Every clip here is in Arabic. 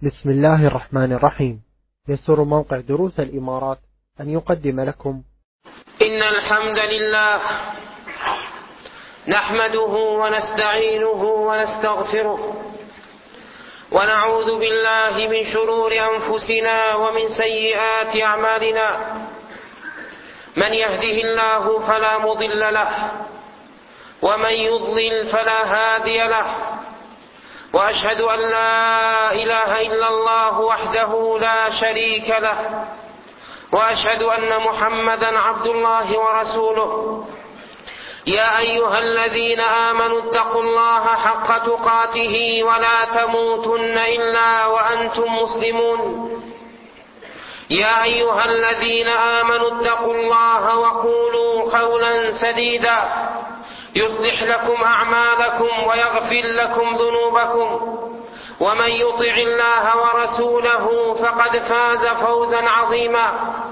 بسم الله الرحمن الرحيم. يسر موقع دروس الإمارات أن يقدم لكم إن الحمد لله نحمده ونستعينه ونستغفره ونعوذ بالله من شرور أنفسنا ومن سيئات أعمالنا. من يهده الله فلا مضل له ومن يضلل فلا هادي له، وأشهد أن لا إله إلا الله وحده لا شريك له، وأشهد أن محمدا عبد الله ورسوله. يا أيها الذين آمنوا اتقوا الله حق تقاته ولا تموتن إلا وأنتم مسلمون. يا أيها الذين آمنوا اتقوا الله وقولوا قولا سديدا يصلح لكم أعمالكم ويغفر لكم ذنوبكم، ومن يطع الله ورسوله فقد فاز فوزا عظيما.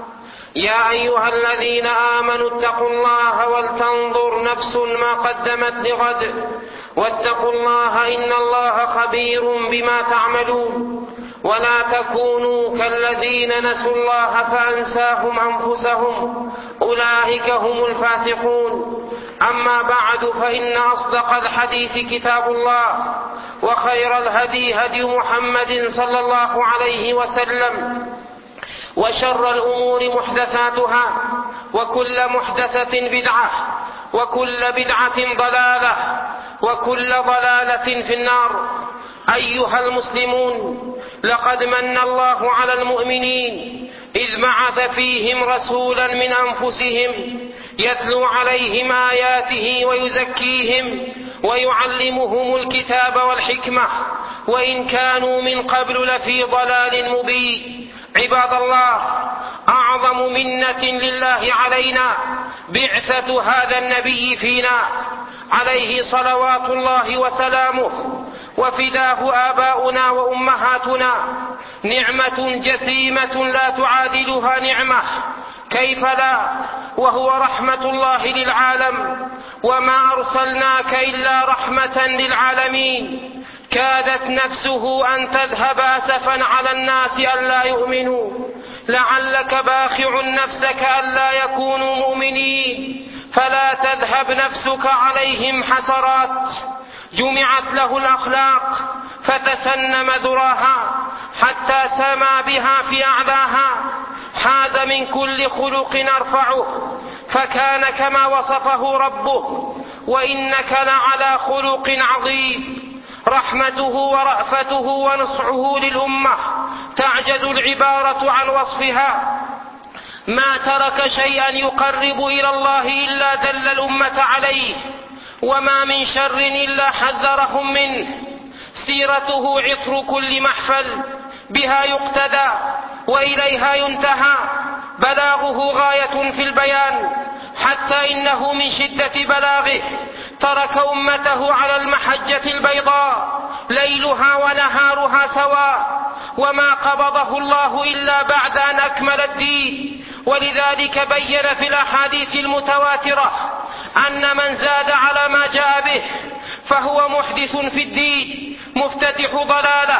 يا أيها الذين آمنوا اتقوا الله ولتنظر نفس ما قدمت لغد، واتقوا الله إن الله خبير بما تعملون. ولا تكونوا كالذين نسوا الله فأنساهم أنفسهم أولئك هم الفاسقون. أما بعد، فإن أصدق الحديث كتاب الله، وخير الهدي هدي محمد صلى الله عليه وسلم، وشر الأمور محدثاتها، وكل محدثة بدعة، وكل بدعة ضلالة، وكل ضلالة في النار. أيها المسلمون، لقد من الله على المؤمنين إذ بعث فيهم رسولا من أنفسهم يتلو عليهم آياته ويزكيهم ويعلمهم الكتاب والحكمة، وإن كانوا من قبل لفي ضلال مبين. عباد الله، أعظم منة لله علينا بعثة هذا النبي فينا عليه صلوات الله وسلامه، وفداه آباؤنا وأمهاتنا. نعمة جسيمة لا تعادلها نعمة، كيف لا، وهو رحمة الله للعالم. وما أرسلناك إلا رحمة للعالمين. كادت نفسه أن تذهب أسفا على الناس ألا يؤمنوا، لعلك باخع نفسك ألا يكونوا مؤمنين، فلا تذهب نفسك عليهم حسرات. جمعت له الأخلاق فتسنم ذراها حتى سما بها في أعلاها. حاز من كل خلق أرفعه، فكان كما وصفه ربه، وإنك لعلى خلق عظيم. رحمته ورأفته ونصحه للأمة تعجز العبارة عن وصفها. ما ترك شيئا يقرب إلى الله إلا دل الأمة عليه، وما من شر إلا حذرهم منه. سيرته عطر كل محفل، بها يقتدى وإليها ينتهى. بلاغه غاية في البيان، حتى إنه من شدة بلاغه ترك أمته على المحجة البيضاء ليلها ونهارها سواء، وما قبضه الله إلا بعد أن أكمل الدين. ولذلك بين في الأحاديث المتواترة أن من زاد على ما جاء به فهو محدث في الدين مفتتح ضلاله،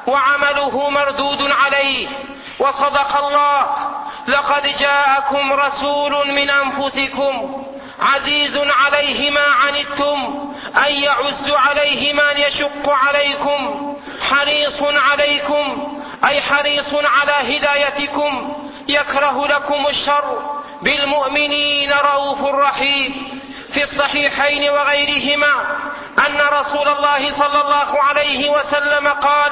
وعمله مردود عليه. وصدق الله: لقد جاءكم رسول من أنفسكم عزيز عليه ما عنتم أن يعز عليه من يشق عليكم، حريص عليكم أي حريص على هدايتكم، يكره لكم الشر، بالمؤمنين رؤوف رحيم. في الصحيحين وغيرهما أن رسول الله صلى الله عليه وسلم قال: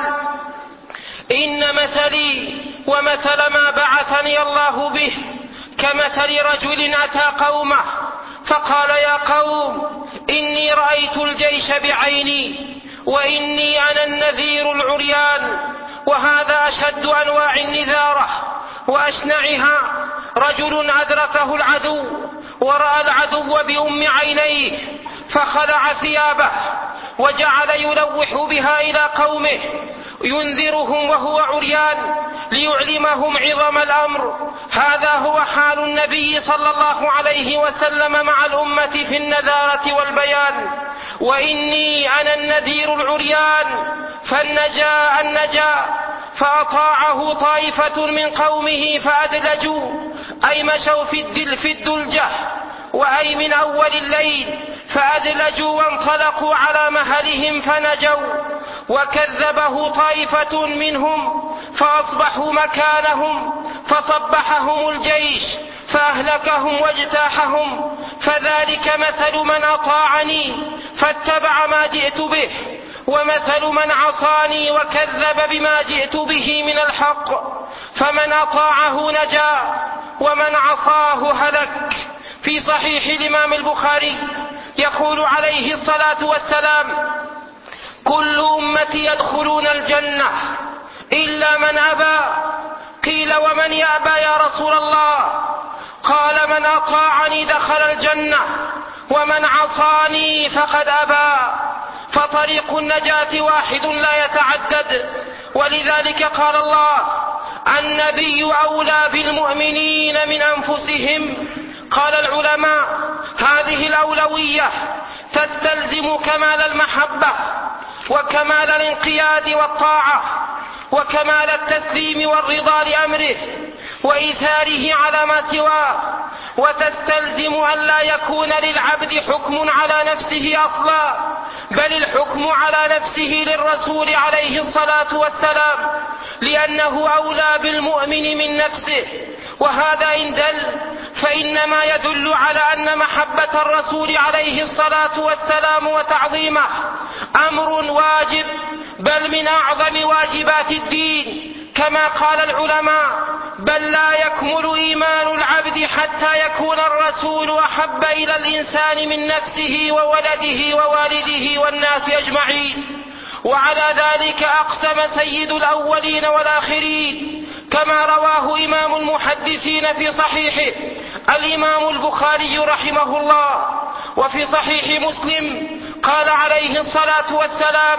إن مثلي ومثل ما بعثني الله به كمثل رجل أتى قومه فقال: يا قوم، إني رأيت الجيش بعيني، وإني أنا النذير العريان، وهذا أشد أنواع النذارة وأشنعها. رجل أدركه العدو ورأى العدو بأم عينيه فخلع ثيابه وجعل يلوح بها إلى قومه ينذرهم وهو عريان ليعلمهم عظم الأمر. هذا هو حال النبي صلى الله عليه وسلم مع الأمة في النذارة والبيان. وإني أنا النذير العريان، النجا فأطاعه طائفة من قومه فأدلجوا أي مشوا في الدلجة وأي من أول الليل فأدلجوا وانطلقوا على مهلهم فنجوا، وكذبه طائفة منهم فأصبحوا مكانهم فصبحهم الجيش فأهلكهم واجتاحهم. فذلك مثل من أطاعني فاتبع ما جئت به، ومثل من عصاني وكذب بما جئت به من الحق. فمن أطاعه نجا ومن عصاه هلك. في صحيح الإمام البخاري يقول عليه الصلاة والسلام: كل أمتي يدخلون الجنة إلا من أبى. قيل: ومن يأبى يا رسول الله؟ قال: من أطاعني دخل الجنة ومن عصاني فقد أبى. فطريق النجاة واحد لا يتعدد، ولذلك قال الله: النبي أولى بالمؤمنين من أنفسهم. قال العلماء: هذه الأولوية تستلزم كمال المحبة وكمال الانقياد والطاعة وكمال التسليم والرضا لأمره وإيثاره على ما سواه، وتستلزم أن لا يكون للعبد حكم على نفسه أصلا، بل الحكم على نفسه للرسول عليه الصلاة والسلام، لأنه أولى بالمؤمن من نفسه. وهذا إن دل فإنما يدل على أن محبة الرسول عليه الصلاة والسلام وتعظيمه أمر واجب، بل من أعظم واجبات الدين، كما قال العلماء: بل لا يكمل إيمان العبد حتى يكون الرسول أحب إلى الإنسان من نفسه وولده ووالده والناس أجمعين. وعلى ذلك أقسم سيد الأولين والآخرين، كما رواه إمام المحدثين في صحيحه الإمام البخاري رحمه الله. وفي صحيح مسلم قال عليه الصلاة والسلام: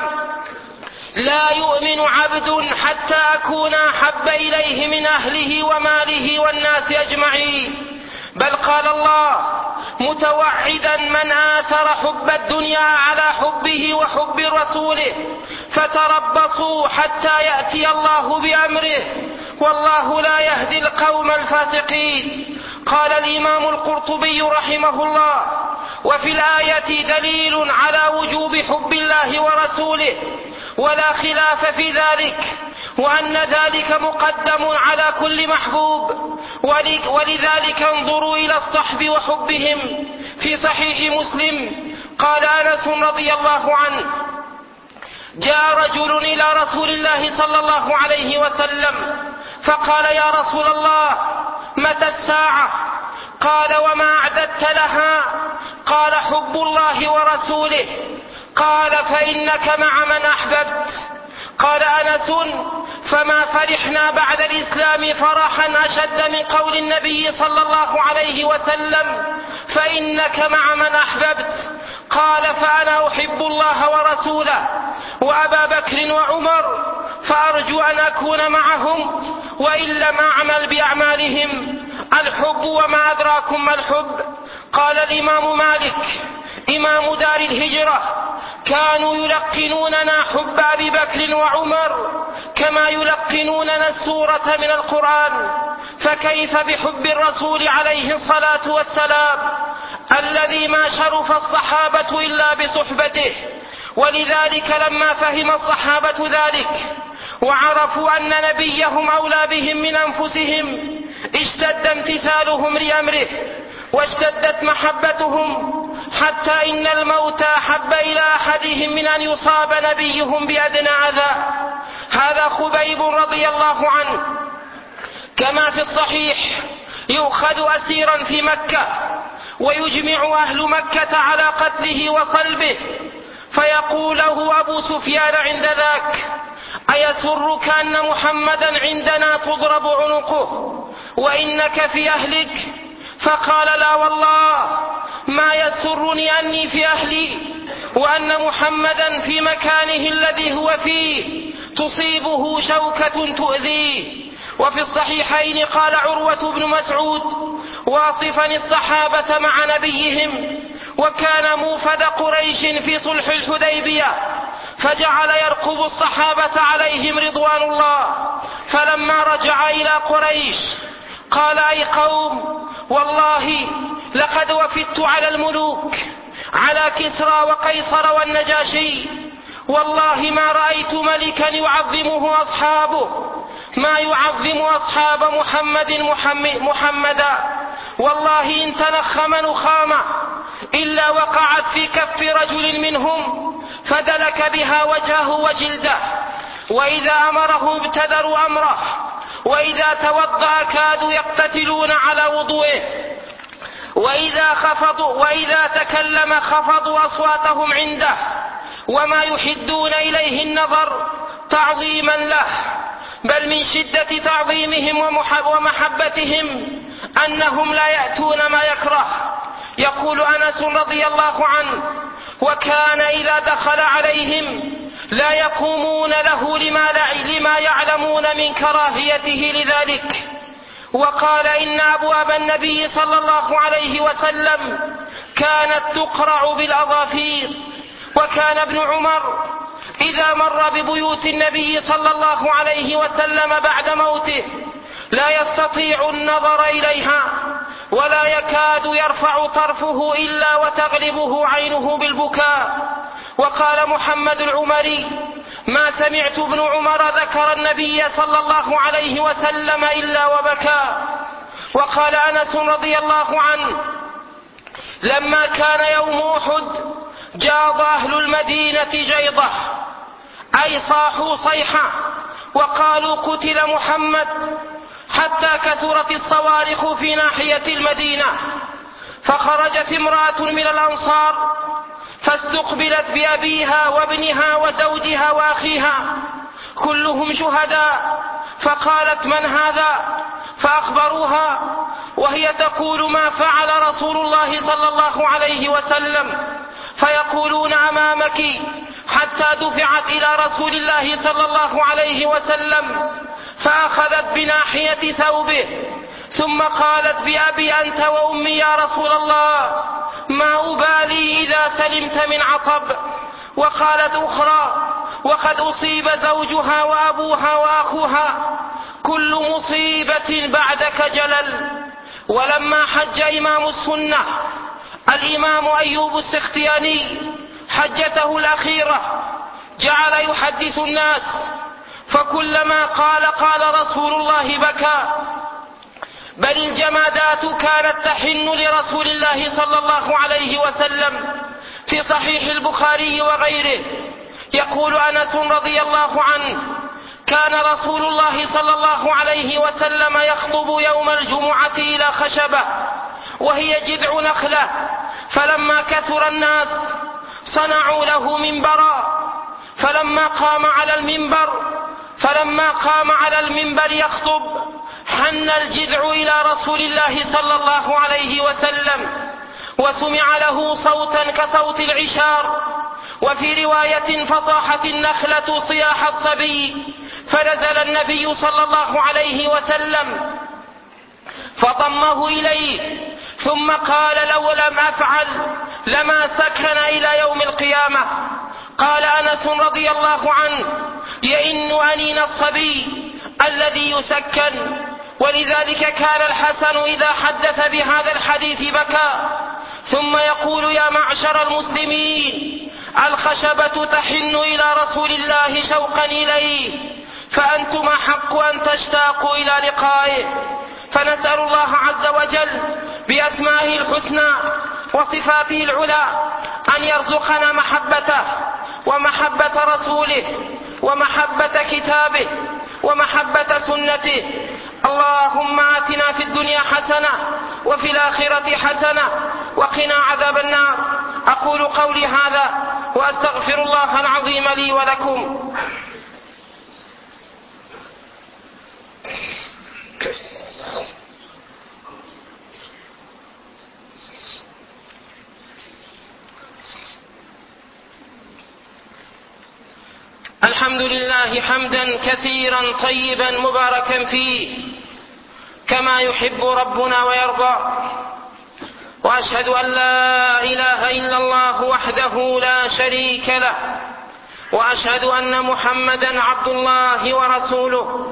لا يؤمن عبد حتى أكون أحب إليه من أهله وماله والناس أجمعين. بل قال الله متوعدا من آثر حب الدنيا على حبه وحب رسوله: فتربصوا حتى يأتي الله بأمره والله لا يهدي القوم الفاسقين. قال الإمام القرطبي رحمه الله: وفي الآية دليل على وجوب حب الله ورسوله ولا خلاف في ذلك، وأن ذلك مقدم على كل محبوب، ولذلك انظروا إلى الصحب وحبهم. في صحيح مسلم قال أنس رضي الله عنه: جاء رجل إلى رسول الله صلى الله عليه وسلم فقال: يا رسول الله، متى الساعة؟ قال: وما أعددت لها؟ قال: حب الله ورسوله. قال: فإنك مع من أحببت. قال أنس: فما فرحنا بعد الإسلام فرحا أشد من قول النبي صلى الله عليه وسلم: فإنك مع من أحببت. قال: فأنا أحب الله ورسوله وأبا بكر وعمر، فأرجو أن أكون معهم وإن لم أعمل بأعمالهم. الحب وما أدراكم ما الحب. قال الإمام مالك إمام دار الهجرة: كانوا يلقنوننا حب أبي بكر وعمر كما يلقنوننا السورة من القرآن، فكيف بحب الرسول عليه الصلاة والسلام الذي ما شرف الصحابة إلا بصحبته. ولذلك لما فهم الصحابة ذلك وعرفوا أن نبيهم أولى بهم من أنفسهم اشتد امتثالهم لأمره واشتدت محبتهم، حتى إن الموت أحب إلى أحدهم من أن يصاب نبيهم بأدنى أذى. هذا خبيب رضي الله عنه، كما في الصحيح: يؤخذ أسيرا في مكة ويجمع أهل مكة على قتله وصلبه، فيقول له أبو سفيان عند ذاك: أيسرك أن محمدا عندنا تضرب عنقه وإنك في أهلك؟ فقال: لا والله، ما يسرني أني في أهلي وأن محمدا في مكانه الذي هو فيه تصيبه شوكة تؤذيه. وفي الصحيحين قال عروة بن مسعود واصفا الصحابة مع نبيهم: وكان موفد قريش في صلح الحديبية فجعل يرقب الصحابة عليهم رضوان الله. فلما رجع إلى قريش قال: أي قوم، والله لقد وفدت على الملوك، على كسرى وقيصر والنجاشي، والله ما رأيت ملكا يعظمه أصحابه ما يعظم أصحاب محمدا، والله إن تنخم نخامة إلا وقعت في كف رجل منهم فدلك بها وجهه وجلده، وإذا أمره ابتدروا أمره، وإذا توضأ كادوا يقتتلون على وضوئه، وإذا تكلم خفضوا أصواتهم عنده، وما يحدون إليه النظر تعظيما له، بل من شدة تعظيمهم ومحبتهم أنهم لا يأتون ما يكره. يقول أنس رضي الله عنه: وكان إذا دخل عليهم لا يقومون له لما يعلمون من كراهيته لذلك. وقال: إن أبواب النبي صلى الله عليه وسلم كانت تقرع بالأظافير. وكان ابن عمر إذا مر ببيوت النبي صلى الله عليه وسلم بعد موته لا يستطيع النظر إليها، ولا يكاد يرفع طرفه إلا وتغلبه عينه بالبكاء. وقال محمد العمري: ما سمعت ابن عمر ذكر النبي صلى الله عليه وسلم إلا وبكى. وقال أنس رضي الله عنه: لما كان يوم أحد جاض أهل المدينة جيضة، أي صاحوا صيحة، وقالوا: قتل محمد، حتى كثرت الصواريخ في ناحية المدينة. فخرجت امرأة من الأنصار فاستقبلت بأبيها وابنها وزوجها وأخيها كلهم شهداء، فقالت: من هذا؟ فأخبروها، وهي تقول: ما فعل رسول الله صلى الله عليه وسلم. فيقولون: أمامك، حتى دفعت إلى رسول الله صلى الله عليه وسلم، فأخذت بناحية ثوبه، ثم قالت: بأبي أنت وأمي يا رسول الله، ما أبالي إذا سلمت من عطب. وقالت أخرى: وقد أصيب زوجها وأبوها وأخوها، كل مصيبة بعدك جلل. ولما حج إمام السنة الإمام أيوب السختياني حجته الأخيرة جعل يحدث الناس، فكلما قال رسول الله بكى، بل الجمادات كانت تحن لرسول الله صلى الله عليه وسلم. في صحيح البخاري وغيره يقول أنس رضي الله عنه: كان رسول الله صلى الله عليه وسلم يخطب يوم الجمعة إلى خشبة وهي جذع نخلة، فلما كثر الناس صنعوا له منبرا، فلما قام على المنبر يخطب حن الجذع إلى رسول الله صلى الله عليه وسلم، وسمع له صوتا كصوت العشار. وفي رواية: فصاحت النخلة صياح الصبي، فنزل النبي صلى الله عليه وسلم فضمه إليه، ثم قال: لو لم أفعل لما سكن إلى يوم القيامة. قال أنس رضي الله عنه: يئن أنين الصبي الذي يسكن. ولذلك كان الحسن إذا حدث بهذا الحديث بكى، ثم يقول: يا معشر المسلمين، الخشبة تحن إلى رسول الله شوقا إليه، فأنتم أحق أن تشتاقوا إلى لقائه. فنسأل الله عز وجل بأسمائه الحسنى وصفاته العلى أن يرزقنا محبته ومحبة رسوله ومحبة كتابه ومحبة سنته. اللهم آتنا في الدنيا حسنة وفي الآخرة حسنة وقنا عذاب النار. أقول قولي هذا وأستغفر الله العظيم لي ولكم. الحمد لله حمدا كثيرا طيبا مباركا فيه كما يحب ربنا ويرضى، وأشهد أن لا إله إلا الله وحده لا شريك له، وأشهد أن محمدا عبد الله ورسوله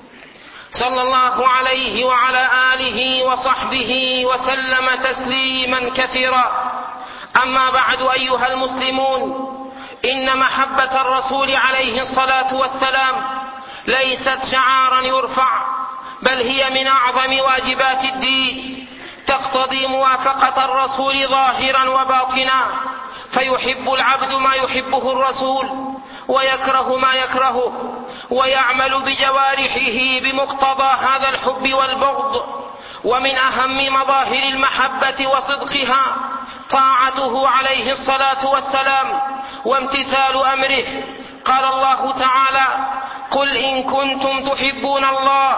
صلى الله عليه وعلى آله وصحبه وسلم تسليما كثيرا. أما بعد، أيها المسلمون، إن محبة الرسول عليه الصلاة والسلام ليست شعارا يرفع، بل هي من أعظم واجبات الدين، تقتضي موافقة الرسول ظاهرا وباطنا، فيحب العبد ما يحبه الرسول ويكره ما يكرهه، ويعمل بجوارحه بمقتضى هذا الحب والبغض. ومن أهم مظاهر المحبة وصدقها طاعته عليه الصلاة والسلام وامتثال أمره. قال الله تعالى: قل إن كنتم تحبون الله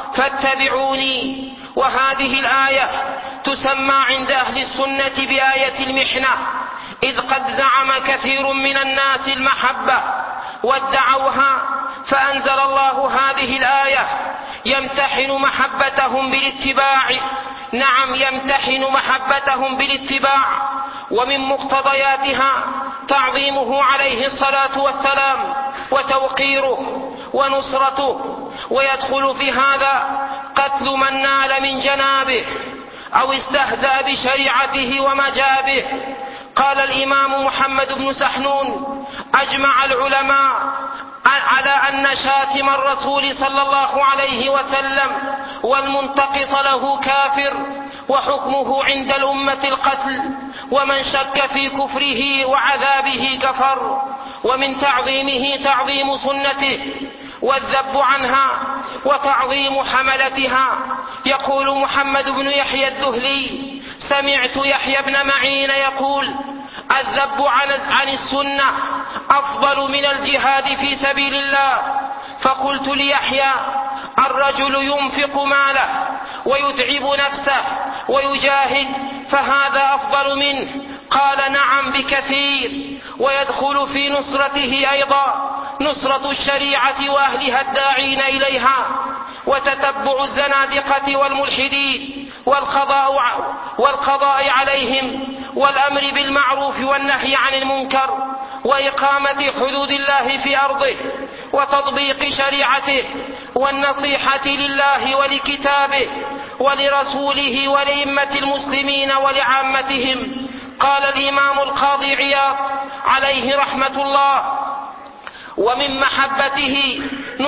فاتبعوني. وهذه الآية تسمى عند أهل السنة بآية المحنة، إذ قد زعم كثير من الناس المحبة وادعوها، فأنزل الله هذه الآية يمتحن محبتهم بالاتباع. نعم، يمتحن محبتهم بالاتباع، ومن مقتضياتها تعظيمه عليه الصلاة والسلام وتوقيره ونصرته، ويدخل في هذا قتل من نال من جنابه أو استهزأ بشريعته ومجابه. قال الإمام محمد بن سحنون: أجمع العلماء على أن شاتم الرسول صلى الله عليه وسلم والمنتقص له كافر، وحكمه عند الأمة القتل، ومن شك في كفره وعذابه كفر. ومن تعظيمه تعظيم سنته والذب عنها وتعظيم حملتها. يقول محمد بن يحيى الذهلي: سمعت يحيى بن معين يقول: الذب عن السنة أفضل من الجهاد في سبيل الله. فقلت ليحيى: الرجل ينفق ماله ويتعب نفسه ويجاهد، فهذا أفضل منه؟ قال: نعم بكثير. ويدخل في نصرته أيضا نصرة الشريعة وأهلها الداعين إليها، وتتبع الزنادقة والملحدين والقضاء عليهم، والأمر بالمعروف والنهي عن المنكر، وإقامة حدود الله في أرضه، وتطبيق شريعته، والنصيحة لله ولكتابه ولرسوله ولأئمة المسلمين ولعامتهم. قال الإمام القاضي عياض عليه رحمة الله: ومن محبته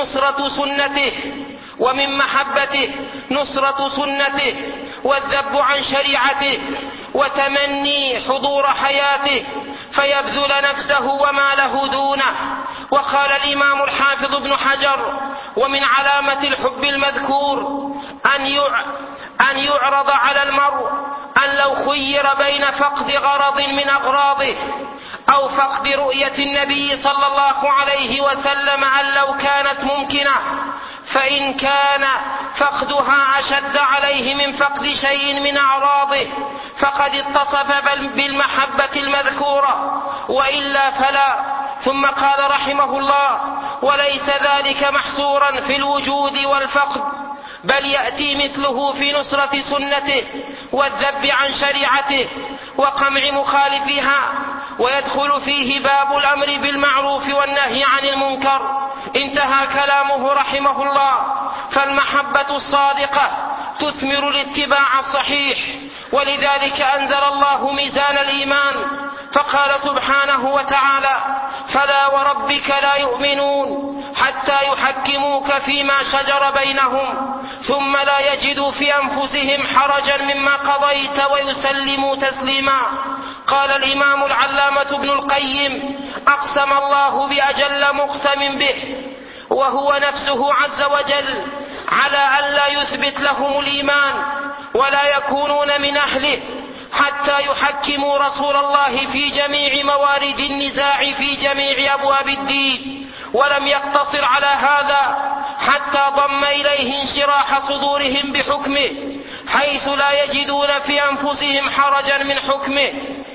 نصرة سنته والذب عن شريعته، وتمني حضور حياته فيبذل نفسه وماله دونه. وقال الإمام الحافظ ابن حجر: ومن علامة الحب المذكور أن يعرض على المرء أن لو خير بين فقد غرض من أغراضه أو فقد رؤية النبي صلى الله عليه وسلم أن لو كانت ممكنة، فإن كان فقدها أشد عليه من فقد شيء من أعراضه فقد اتصف بالمحبة المذكورة، وإلا فلا. ثم قال رحمه الله: وليس ذلك محصورا في الوجود والفقد، بل يأتي مثله في نصرة سنته والذب عن شريعته وقمع مخالفها، ويدخل فيه باب الأمر بالمعروف والنهي عن المنكر. انتهى كلامه رحمه الله. فالمحبة الصادقة تثمر الاتباع الصحيح، ولذلك أنزل الله ميزان الإيمان فقال سبحانه وتعالى: فلا وربك لا يؤمنون حتى يحكموك فيما شجر بينهم ثم لا يجدوا في أنفسهم حرجا مما قضيت ويسلموا تسليما. قال الإمام العلامة ابن القيم: أقسم الله بأجل مقسم به وهو نفسه عز وجل على أن لا يثبت لهم الإيمان ولا يكونون من أهله حتى يحكموا رسول الله في جميع موارد النزاع في جميع أبواب الدين. ولم يقتصر على هذا حتى ضم إليه انشراح صدورهم بحكمه، حيث لا يجدون في أنفسهم حرجا من حكمه،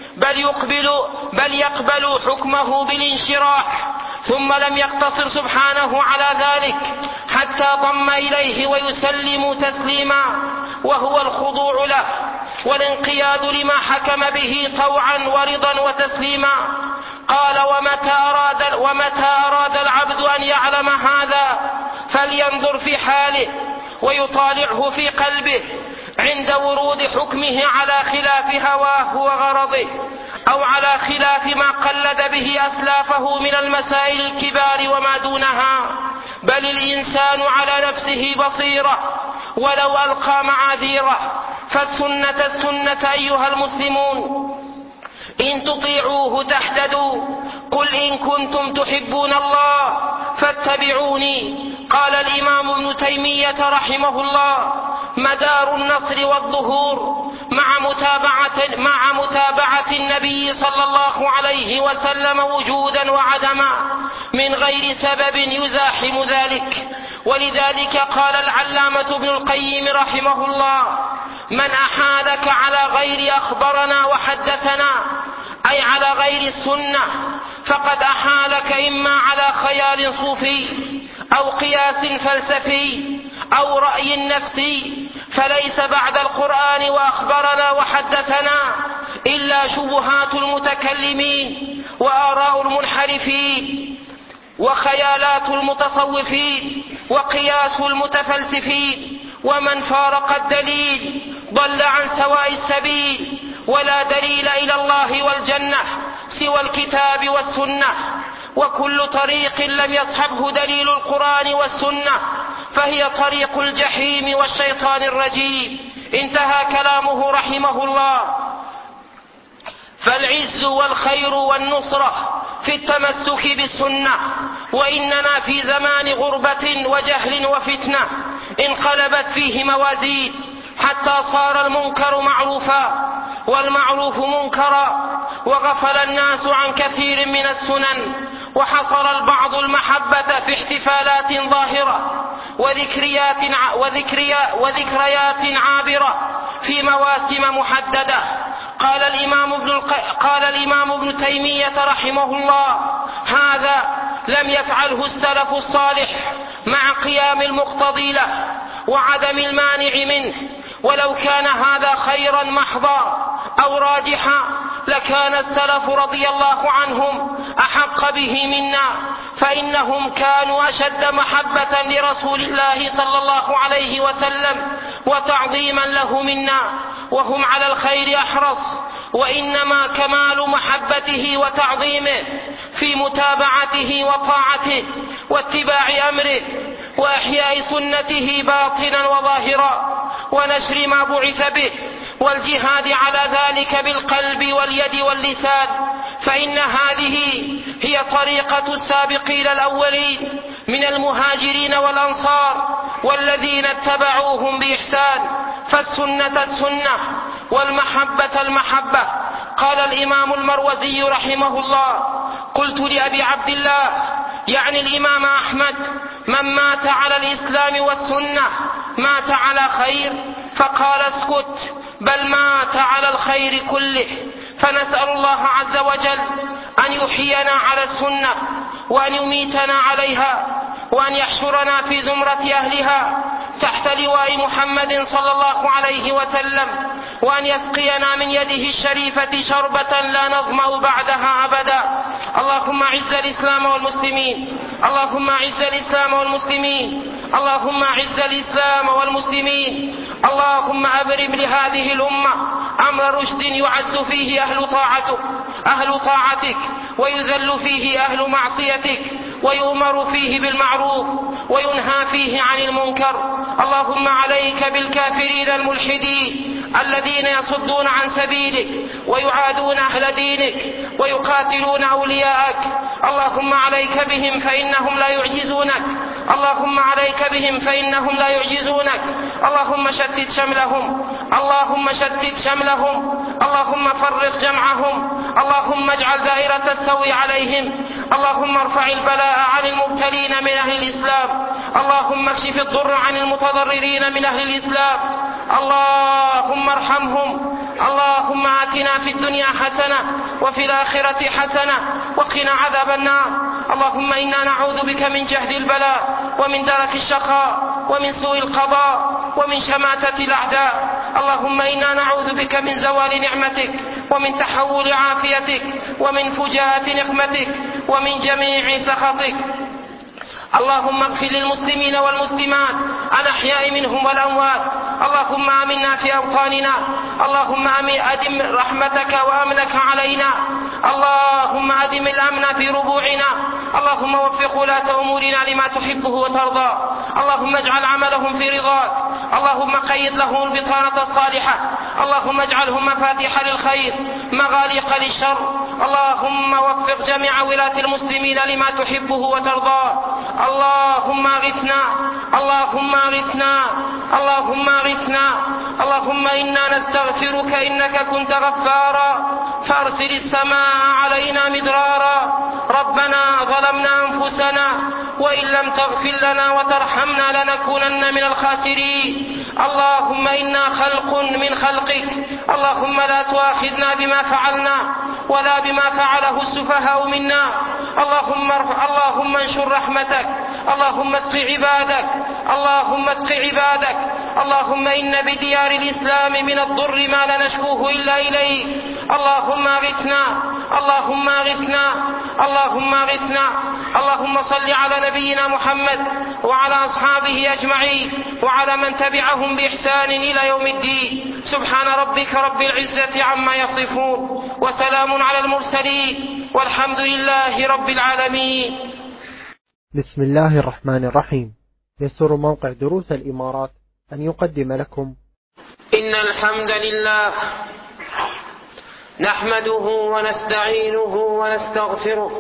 بل يقبلوا حكمه بالانشراح. ثم لم يقتصر سبحانه على ذلك حتى ضم إليه ويسلموا تسليما، وهو الخضوع له والانقياد لما حكم به طوعا ورضا وتسليما. قال: ومتى أراد العبد أن يعلم هذا فلينظر في حاله ويطالعه في قلبه عند ورود حكمه على خلاف هواه وغرضه، أو على خلاف ما قلد به أسلافه من المسائل الكبار وما دونها. بل الإنسان على نفسه بصيرة ولو ألقى معاذيره. فالسنة أيها المسلمون، إن تطيعوه تهتدوا. قل إن كنتم تحبون الله فاتبعوني. قال الإمام ابن تيمية رحمه الله: مدار النصر والظهور مع متابعة النبي صلى الله عليه وسلم وجودا وعدما من غير سبب يزاحم ذلك. ولذلك قال العلامة ابن القيم رحمه الله: من أحالك على غير أخبرنا وحدثنا، أي على غير السنة، فقد أحالك إما على خيال صوفي أو قياس فلسفي أو رأي نفسي، فليس بعد القرآن وأخبرنا وحدثنا إلا شبهات المتكلمين وآراء المنحرفين وخيالات المتصوفين وقياس المتفلسفين. ومن فارق الدليل ضل عن سواء السبيل. ولا دليل إلى الله والجنة سوى الكتاب والسنة، وكل طريق لم يصحبه دليل القرآن والسنة فهي طريق الجحيم والشيطان الرجيم. انتهى كلامه رحمه الله. فالعز والخير والنصرة في التمسك بالسنة. وإننا في زمان غربة وجهل وفتنة انقلبت فيه موازين حتى صار المنكر معروفا والمعروف منكرا، وغفل الناس عن كثير من السنن، وحصر البعض المحبة في احتفالات ظاهرة وذكريات عابرة في مواسم محددة. قال الإمام ابن تيمية رحمه الله: هذا لم يفعله السلف الصالح مع قيام المقتضي له وعدم المانع منه. ولو كان هذا خيرا محضا أو راجحا لكان السلف رضي الله عنهم أحق به منا، فإنهم كانوا أشد محبة لرسول الله صلى الله عليه وسلم وتعظيما له منا، وهم على الخير أحرص. وإنما كمال محبته وتعظيمه في متابعته وطاعته واتباع أمره وإحياء سنته باطنا وظاهرا، ونشر ما بعث به، والجهاد على ذلك بالقلب واليد واللسان. فإن هذه هي طريقة السابقين الأولين من المهاجرين والأنصار والذين اتبعوهم بإحسان. فالسنة السنة والمحبة المحبة. قال الإمام المروزي رحمه الله: قلت لأبي عبد الله يعني الإمام أحمد: من مات على الإسلام والسنة مات على خير؟ فقال: اسكت، بل مات على الخير كله. فنسأل الله عز وجل أن يحيينا على السنة وأن يميتنا عليها وأن يحشرنا في زمرة أهلها تحت لواء محمد صلى الله عليه وسلم، وأن يسقينا من يده الشريفة شربة لا نظمأ بعدها أبدا. اللهم أعز الإسلام والمسلمين، اللهم أعز الإسلام والمسلمين، اللهم أعز الإسلام والمسلمين. اللهم أبرم لهذه الأمة أمر رشد يعز فيه أهل طاعتك ويذل فيه أهل معصيتك، ويؤمر فيه بالمعروف وينهى فيه عن المنكر. اللهم عليك بالكافرين الملحدين الذين يصدون عن سبيلك ويعادون أهل دينك ويقاتلون أولياءك. اللهم عليك بهم فإنهم لا يعجزونك، اللهم عليك بهم فإنهم لا يعجزونك. اللهم شتت شملهم، اللهم شتت شملهم، اللهم فرق جمعهم، اللهم اجعل دائرة السوء عليهم. اللهم ارفع البلاء عن المبتلين من أهل الإسلام، اللهم اكشف الضر عن المتضررين من أهل الإسلام. اللهم ارحمهم. اللهم آتنا في الدنيا حسنة وفي الآخرة حسنة وقنا عذاب النار. اللهم إنا نعوذ بك من جهد البلاء ومن درك الشقاء ومن سوء القضاء ومن شماتة الأعداء. اللهم إنا نعوذ بك من زوال نعمتك ومن تحول عافيتك ومن فجاءة نقمتك ومن جميع سخطك. اللهم اغفر للمسلمين والمسلمات الأحياء منهم والأموات. اللهم آمنا في أوطاننا. اللهم أدم رحمتك وأمنك علينا. اللهم أدم الأمن في ربوعنا. اللهم وفق ولاة أمورنا لما تحبه وترضى. اللهم اجعل عملهم في رضاك. اللهم قيد لهم البطانة الصالحة. اللهم اجعلهم مفاتيح للخير مغاليق للشر. اللهم وفق جميع ولاة المسلمين لما تحبه وترضى. اللهم اغثنا. اللهم اغثنا. اللهم اغثنا. اللهم إنا نستغفرك إنك كنت غفارا فارسل السماء علينا مدرارا. ربنا ظلمنا أنفسنا وإن لم تغفر لنا وترحمنا لنكونن من الخاسرين. اللهم إنا خلق من خلقك. اللهم لا تؤاخذنا بما فعلنا ولا بما فعله السفهاء منا. اللهم انشر رحمتك. اللهم اسق عبادك. اللهم اسق عبادك. اللهم إن بديار الإسلام من الضر ما لا نشكوه إلا إليك. اللهم اغثنا. اللهم اغثنا. اللهم اغثنا. اللهم صل على نبينا محمد وعلى أصحابه أجمعين وعلى من تبعهم بإحسان إلى يوم الدين. سبحان ربك رب العزة عما يصفون وسلام على المرسلين والحمد لله رب العالمين. بسم الله الرحمن الرحيم. يسر موقع دروس الإمارات أن يقدم لكم إن الحمد لله نحمده ونستعينه ونستغفره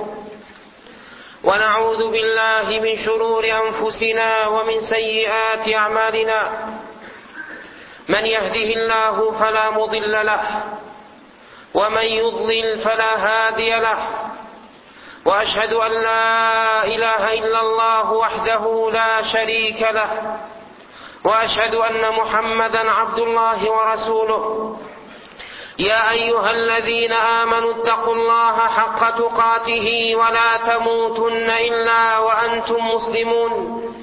ونعوذ بالله من شرور أنفسنا ومن سيئات أعمالنا. من يهده الله فلا مضل له ومن يضلل فلا هادي له. وأشهد أن لا إله إلا الله وحده لا شريك له. وأشهد أن محمدا عبد الله ورسوله. يا أيها الذين آمنوا اتقوا الله حق تقاته ولا تموتن إلا وأنتم مسلمون.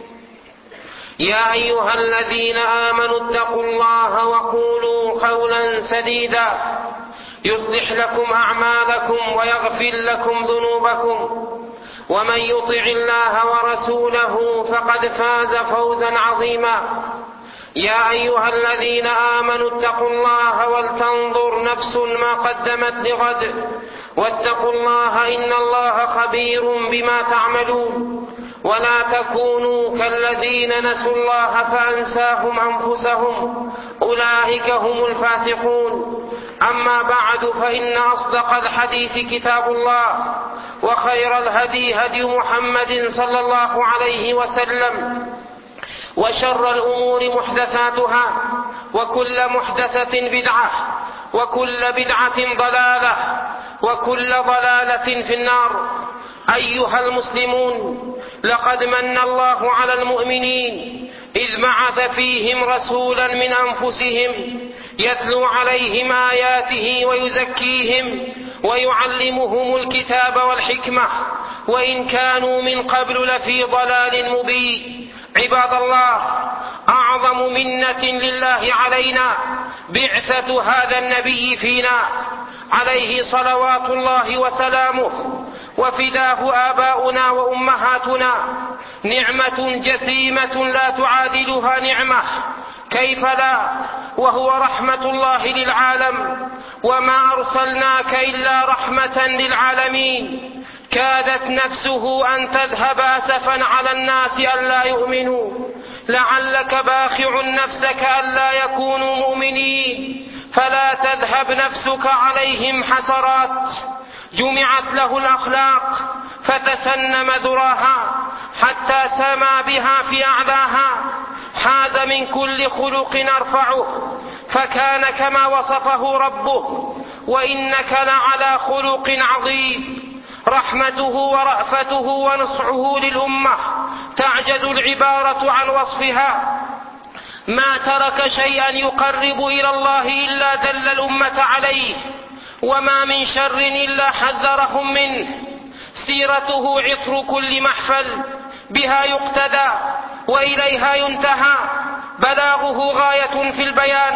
يا أيها الذين آمنوا اتقوا الله وقولوا قولا سديدا يصلح لكم أعمالكم ويغفر لكم ذنوبكم. ومن يطع الله ورسوله فقد فاز فوزا عظيما. يا أيها الذين آمنوا اتقوا الله ولتنظر نفس ما قدمت لغد واتقوا الله إن الله خبير بما تعملون. ولا تكونوا كالذين نسوا الله فأنساهم أنفسهم أولئك هم الفاسقون. أما بعد فإن أصدق الحديث كتاب الله وخير الهدي هدي محمد صلى الله عليه وسلم وشر الأمور محدثاتها وكل محدثة بدعة وكل بدعة ضلالة وكل ضلالة في النار. أيها المسلمون لقد من الله على المؤمنين إذ بعث فيهم رسولا من أنفسهم يتلو عليهم آياته ويزكيهم ويعلمهم الكتاب والحكمة وإن كانوا من قبل لفي ضلال مبين. عباد الله، أعظم منة لله علينا بعثة هذا النبي فينا عليه صلوات الله وسلامه وفداه آباؤنا وأمهاتنا. نعمة جسيمة لا تعادلها نعمة، كيف لا، وهو رحمة الله للعالم. وما أرسلناك إلا رحمة للعالمين. كادت نفسه أن تذهب أسفا على الناس ألا يؤمنوا لعلك باخع نفسك ألا يكونوا مؤمنين فلا تذهب نفسك عليهم حسرات. جمعت له الأخلاق فتسنم ذراها حتى سما بها في أعلاها. حاز من كل خلق أرفعه فكان كما وصفه ربه وإنك لعلى خلق عظيم. رحمته ورأفته ونصحه للأمة تعجز العبارة عن وصفها. ما ترك شيئا يقرب إلى الله إلا دل الأمة عليه، وما من شر إلا حذرهم منه. سيرته عطر كل محفل، بها يقتدى وإليها ينتهى. بلاغه غاية في البيان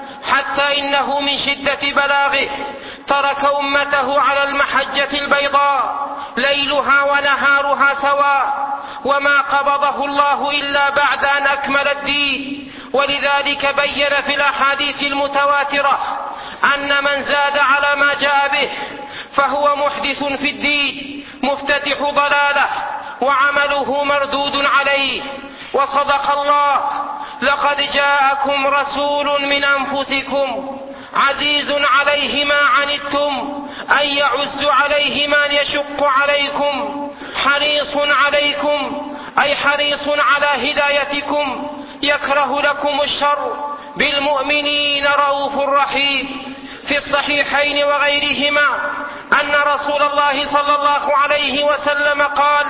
حتى إنه من شدة بلاغه ترك أمته على المحجة البيضاء ليلها ونهارها سواء، وما قبضه الله إلا بعد أن أكمل الدين. ولذلك بين في الأحاديث المتواترة أن من زاد على ما جاء به فهو محدث في الدين مفتتح ضلاله وعمله مردود عليه. وصدق الله: لقد جاءكم رسول من أنفسكم عزيز عليه ما عنتم أن يعز عليه ما يشق عليكم حريص عليكم، أي حريص على هدايتكم، يكره لكم الشر، بالمؤمنين رؤوف رحيم. في الصحيحين وغيرهما أن رسول الله صلى الله عليه وسلم قال: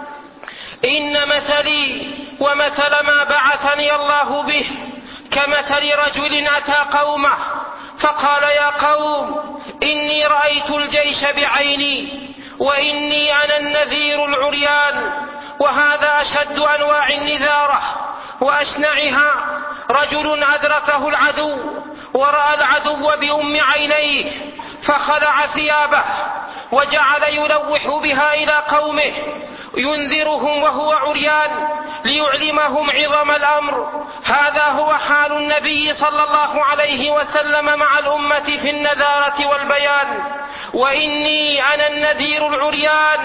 إن مثلي ومثل ما بعثني الله به كمثل رجل أتى قومه فقال: يا قوم، إني رأيت الجيش بعيني وإني أنا النذير العريان. وهذا أشد أنواع النذارة وأشنعها: رجل أدركه العدو ورأى العدو بأم عينيه فخلع ثيابه وجعل يلوح بها إلى قومه ينذرهم وهو عريان ليعلمهم عظم الأمر. هذا هو حال النبي صلى الله عليه وسلم مع الأمة في النذارة والبيان: وإني أنا النذير العريان.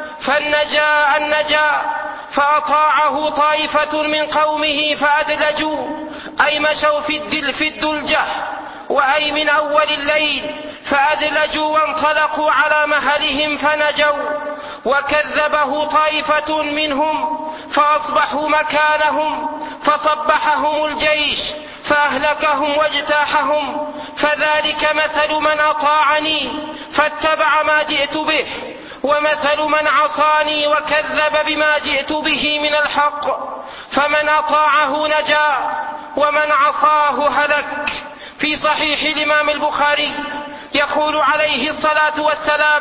فالنجا فأطاعه طائفة من قومه فأدلجوا، أي مشوا في الدلجة، وأي من أول الليل فأدلجوا وانطلقوا على مهلهم فنجوا. وكذبه طائفة منهم فأصبحوا مكانهم فصبحهم الجيش فأهلكهم واجتاحهم. فذلك مثل من أطاعني فاتبع ما جئت به، ومثل من عصاني وكذب بما جئت به من الحق. فمن أطاعه نجا ومن عصاه هلك. في صحيح الإمام البخاري يقول عليه الصلاة والسلام: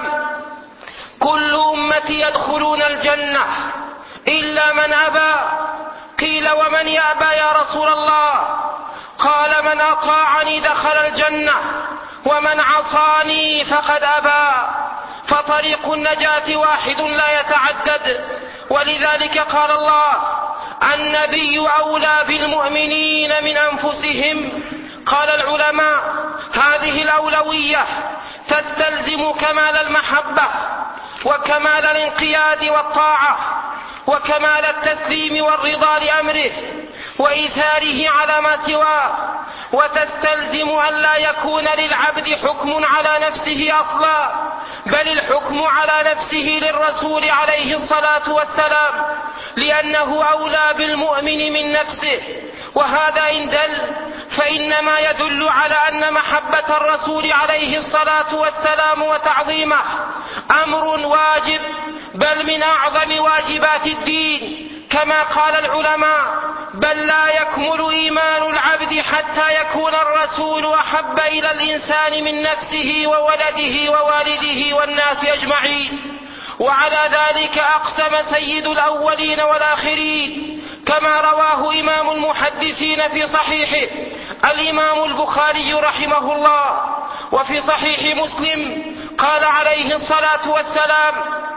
كل أمتي يدخلون الجنة إلا من أبى. قيل: ومن يأبى يا رسول الله؟ قال: من أطاعني دخل الجنة ومن عصاني فقد أبى. فطريق النجاة واحد لا يتعدد. ولذلك قال الله: النبي أولى بالمؤمنين من أنفسهم. قال العلماء: هذه الأولوية تستلزم كمال المحبة وكمال الانقياد والطاعة وكمال التسليم والرضا لأمره وإيثاره على ما سواه، وتستلزم أن لا يكون للعبد حكم على نفسه أصلا، بل الحكم على نفسه للرسول عليه الصلاة والسلام، لأنه أولى بالمؤمن من نفسه. وهذا إن دل فإنما يدل على أن محبة الرسول عليه الصلاة والسلام وتعظيمه أمر واجب، بل من أعظم واجبات الدين. كما قال العلماء: بل لا يكمل إيمان العبد حتى يكون الرسول أحب إلى الإنسان من نفسه وولده ووالده والناس أجمعين. وعلى ذلك أقسم سيد الأولين والآخرين، كما رواه إمام المحدثين في صحيحه الإمام البخاري رحمه الله. وفي صحيح مسلم قال عليه الصلاة والسلام: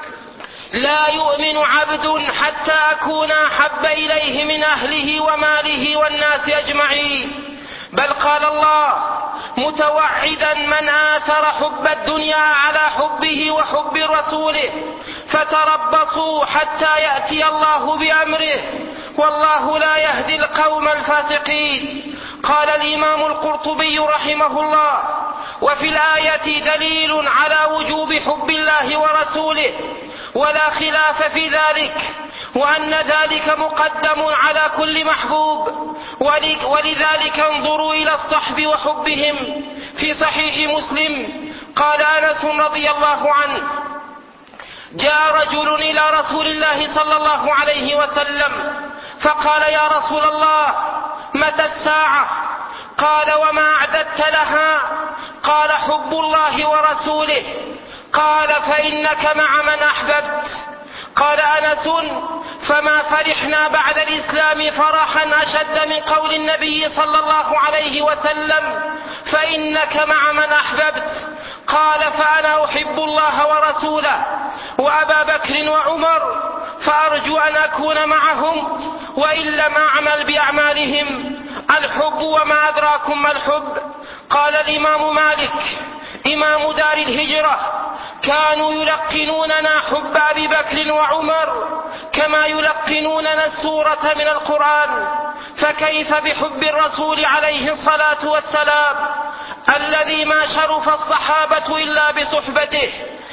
لا يؤمن عبد حتى أكون أحب إليه من أهله وماله والناس أجمعين. بل قال الله متوعدا: من آثر حب الدنيا على حبه وحب رسوله فتربصوا حتى يأتي الله بأمره والله لا يهدي القوم الفاسقين. قال الإمام القرطبي رحمه الله: وفي الآية دليل على وجوب حب الله ورسوله ولا خلاف في ذلك، وأن ذلك مقدم على كل محبوب. ولذلك انظروا إلى الصحب وحبهم. في صحيح مسلم قال أنس رضي الله عنه: جاء رجل إلى رسول الله صلى الله عليه وسلم فقال: يا رسول الله، متى الساعة؟ قال: وما أعددت لها؟ قال: حب الله ورسوله. قال: فإنك مع من أحببت. قال أنس: فما فرحنا بعد الإسلام فرحا أشد من قول النبي صلى الله عليه وسلم: فإنك مع من أحببت. قال: فأنا أحب الله ورسوله وأبا بكر وعمر، فأرجو أن أكون معهم وإن لم أعمل بأعمالهم. الحب وما أدراكم ما الحب. قال الإمام مالك إمام دار الهجرة: كانوا يلقنوننا حب أبي بكر وعمر كما يلقنوننا السورة من القرآن، فكيف بحب الرسول عليه الصلاة والسلام الذي ما شرف الصحابة إلا بصحبته.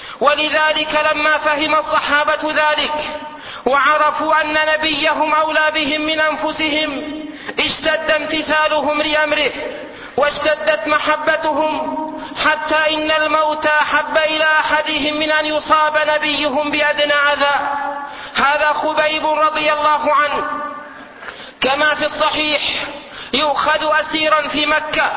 ولذلك لما فهم الصحابة ذلك وعرفوا أن نبيهم أولى بهم من أنفسهم اشتد امتثالهم لأمره واشتدت محبتهم، حتى إن الموت أحب إلى أحدهم من أن يصاب نبيهم بأدنى أذى. هذا خبيب رضي الله عنه، كما في الصحيح: يؤخذ أسيرا في مكة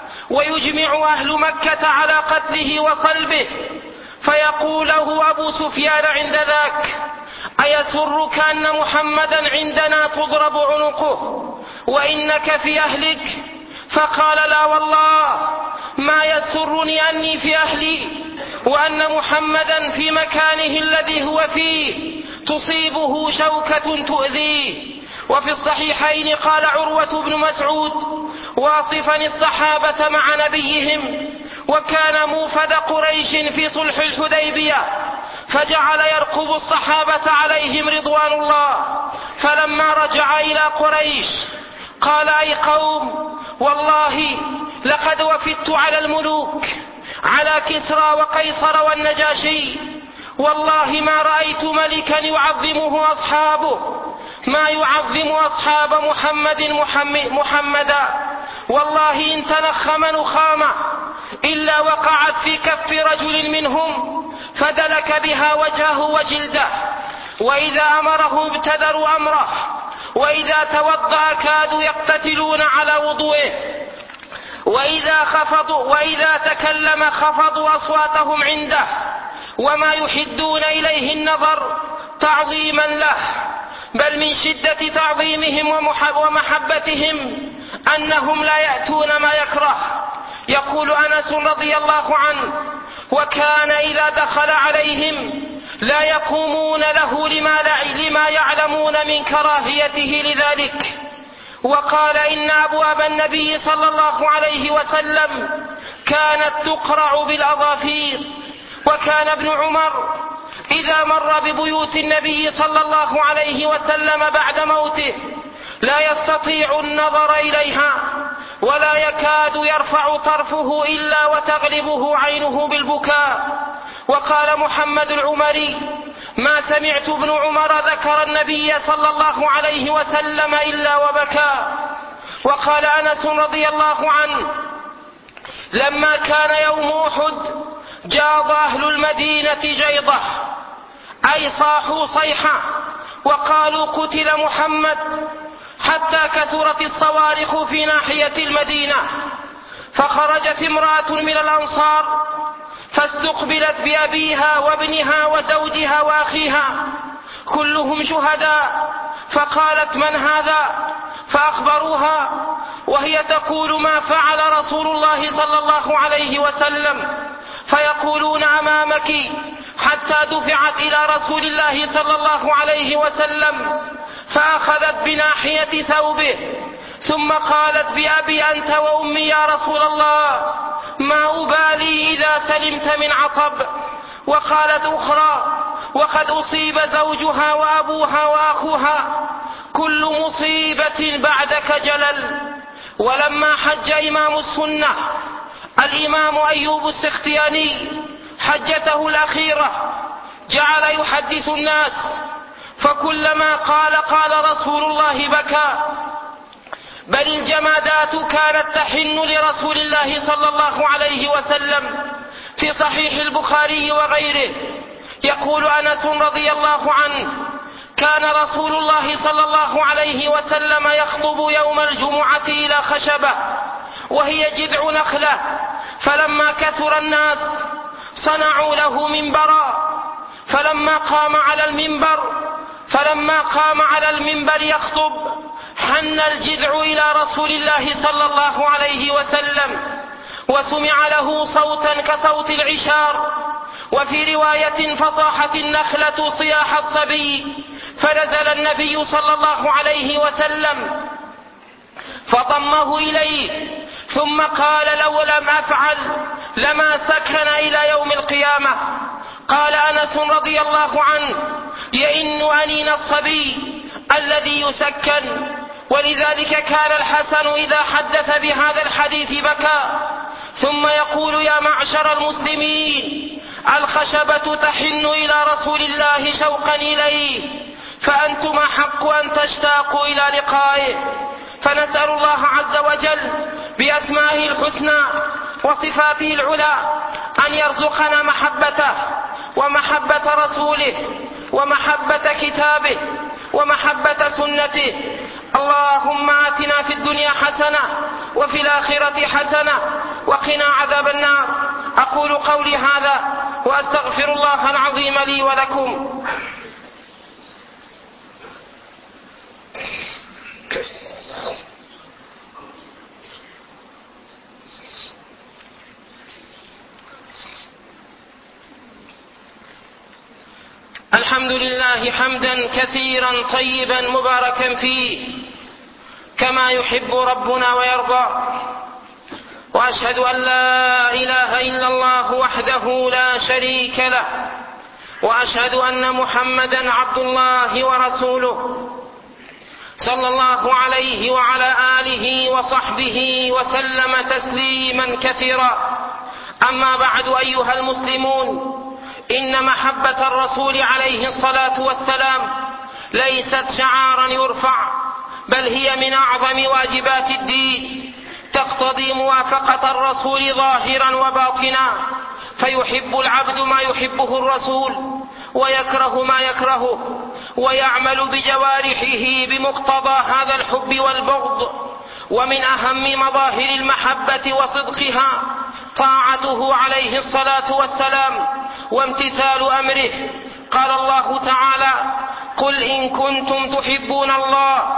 ويجمع أهل مكة على قتله وصلبه، فيقول له أبو سفيان عند ذاك: أيسرك أن محمدا عندنا تضرب عنقه وإنك في أهلك؟ فقال: لا والله ما يسرني أني في أهلي وأن محمدا في مكانه الذي هو فيه تصيبه شوكة تؤذيه. وفي الصحيحين قال عروة بن مسعود واصفا الصحابة مع نبيهم: وكان موفد قريش في صلح الحديبية فجعل يرقب الصحابة عليهم رضوان الله، فلما رجع إلى قريش قال: أي قوم، والله لقد وفدت على الملوك، على كسرى وقيصر والنجاشي، والله ما رأيت ملكا يعظمه أصحابه ما يعظم أصحاب محمدا، والله إن تنخم نخامة إلا وقعت في كف رجل منهم فدلك بها وجهه وجلده، وإذا أمره ابتدروا أمره، وإذا توضأ كادوا يقتتلون على وضوئه، وإذا تكلم خفضوا أصواتهم عنده، وما يحدون إليه النظر تعظيما له، بل من شدة تعظيمهم ومحبتهم أنهم لا يأتون ما يكره. يقول أنس رضي الله عنه: وكان إذا دخل عليهم لا يقومون له لما يعلمون من كراهيته لذلك. وقال: إن أبواب النبي صلى الله عليه وسلم كانت تقرع بالأظافير. وكان ابن عمر إذا مر ببيوت النبي صلى الله عليه وسلم بعد موته لا يستطيع النظر إليها ولا يكاد يرفع طرفه إلا وتغلبه عينه بالبكاء. وقال محمد العمري: ما سمعت ابن عمر ذكر النبي صلى الله عليه وسلم إلا وبكى. وقال أنس رضي الله عنه: لما كان يوم أحد جاض أهل المدينة جيضة، أي صاحوا صيحة وقالوا: قتل محمد، حتى كثرت الصواريخ في ناحية المدينة. فخرجت امرأة من الأنصار فاستقبلت بأبيها وابنها وزوجها وأخيها كلهم شهداء، فقالت: من هذا؟ فأخبروها، وهي تقول: ما فعل رسول الله صلى الله عليه وسلم؟ فيقولون: أمامك، حتى دفعت إلى رسول الله صلى الله عليه وسلم فأخذت بناحية ثوبه، ثم قالت: بأبي أنت وأمي يا رسول الله، ما أبالي إذا سلمت من عطب. وقالت أخرى: وقد أصيب زوجها وأبوها وأخوها، كل مصيبة بعدك جلل. ولما حج إمام السنة الإمام أيوب السختياني حجته الأخيرة جعل يحدث الناس، فكلما قال رسول الله بكى، بل الجمادات كانت تحن لرسول الله صلى الله عليه وسلم. في صحيح البخاري وغيره يقول أنس رضي الله عنه: كان رسول الله صلى الله عليه وسلم يخطب يوم الجمعة إلى خشبة وهي جذع نخلة، فلما كثر الناس صنعوا له منبرا، فلما قام على المنبر فلما قام على المنبر يخطب حن الجذع إلى رسول الله صلى الله عليه وسلم، وسمع له صوتا كصوت العشار، وفي رواية فصاحت النخلة صياح الصبي، فنزل النبي صلى الله عليه وسلم فضمه إليه ثم قال: لو لم أفعل لما سكن إلى يوم القيامة. قال أنس رضي الله عنه: يئن أنين الصبي الذي يسكن. ولذلك كان الحسن إذا حدث بهذا الحديث بكى، ثم يقول: يا معشر المسلمين، الخشبة تحن إلى رسول الله شوقا إليه، فأنتم أحق أن تشتاقوا إلى لقائه. فنسأل الله عز وجل بأسمائه الحسنى وصفاته العلى أن يرزقنا محبته ومحبة رسوله ومحبة كتابه ومحبة سنته. اللهم آتنا في الدنيا حسنة وفي الآخرة حسنة وقنا عذاب النار. أقول قولي هذا وأستغفر الله العظيم لي ولكم. الحمد لله حمدا كثيرا طيبا مباركا فيه كما يحب ربنا ويرضى، وأشهد أن لا إله إلا الله وحده لا شريك له، وأشهد أن محمدا عبد الله ورسوله صلى الله عليه وعلى آله وصحبه وسلم تسليما كثيرا. أما بعد، أيها المسلمون، إن محبة الرسول عليه الصلاة والسلام ليست شعارا يرفع، بل هي من أعظم واجبات الدين، تقتضي موافقة الرسول ظاهرا وباطنا، فيحب العبد ما يحبه الرسول ويكره ما يكرهه، ويعمل بجوارحه بمقتضى هذا الحب والبغض. ومن أهم مظاهر المحبة وصدقها طاعته عليه الصلاة والسلام وامتثال أمره. قال الله تعالى: قل إن كنتم تحبون الله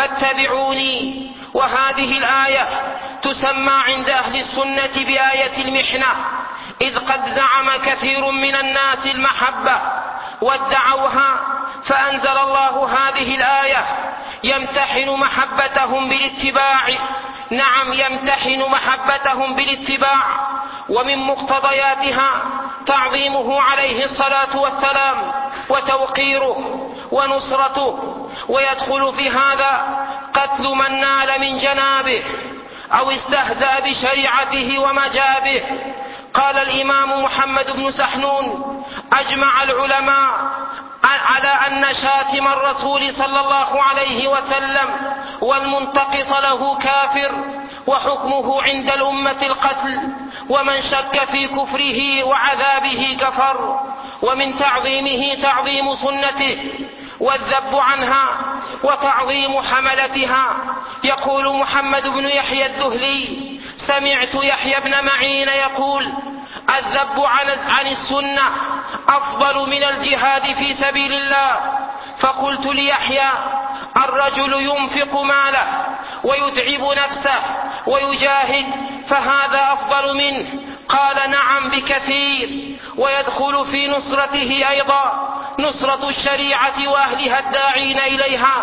فاتبعوني. وهذه الآية تسمى عند أهل السنة بآية المحنة، إذ قد زعم كثير من الناس المحبة وادعوها، فأنزل الله هذه الآية يمتحن محبتهم بالاتباع. نعم، يمتحن محبتهم بالاتباع، ومن مقتضياتها تعظيمه عليه الصلاة والسلام وتوقيره ونصرته، ويدخل في هذا قتل من نال من جنابه أو استهزأ بشريعته وما جاء به. قال الإمام محمد بن سحنون: أجمع العلماء على أن شاتم الرسول صلى الله عليه وسلم والمنتقص له كافر، وحكمه عند الأمة القتل، ومن شك في كفره وعذابه كفر. ومن تعظيمه تعظيم سنته والذب عنها وتعظيم حملتها. يقول محمد بن يحيى الذهلي: سمعت يحيى بن معين يقول: الذب عن السنة أفضل من الجهاد في سبيل الله. فقلت ليحيى: الرجل ينفق ماله ويتعب نفسه ويجاهد، فهذا أفضل منه؟ قال: نعم بكثير. ويدخل في نصرته أيضا نصرة الشريعة وأهلها الداعين إليها،